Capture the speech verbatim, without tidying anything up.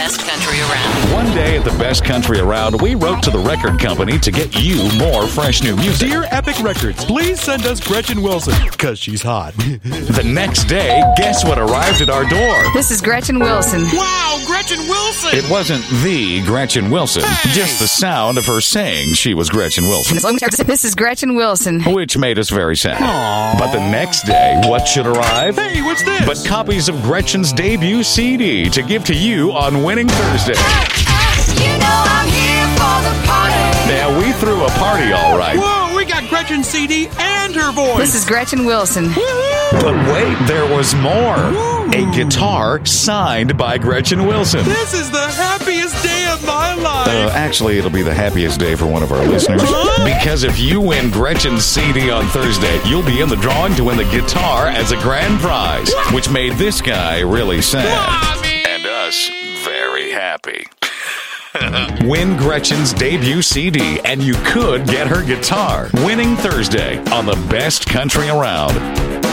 best country around. One day at the Best Country Around, we wrote to the record company to get you more fresh new music. Dear Epic Records, please send us Gretchen Wilson, because she's hot. The next day, guess what arrived at our door? This is Gretchen Wilson. Wow, Gretchen Wilson! It wasn't the Gretchen Wilson, Hey! just the sound of her saying she was Gretchen Wilson, This is Gretchen Wilson. which made us very sad. Aww. But the next day, what should arrive? Hey, what's this? But copies of Gretchen's debut C D to give to you on Winning Thursday. You know I'm here for the party. Now, we threw a party all right. Whoa, we got Gretchen's C D and her voice. This is Gretchen Wilson. But wait, there was more. A guitar signed by Gretchen Wilson. This is the happiest day of my life. Uh, actually, it'll be the happiest day for one of our listeners. Because if you win Gretchen's C D on Thursday, you'll be in the drawing to win the guitar as a grand prize, which made this guy really sad. Mommy! And us very happy. Win Gretchen's debut C D, and you could get her guitar. Winning Thursday on the Best Country Around.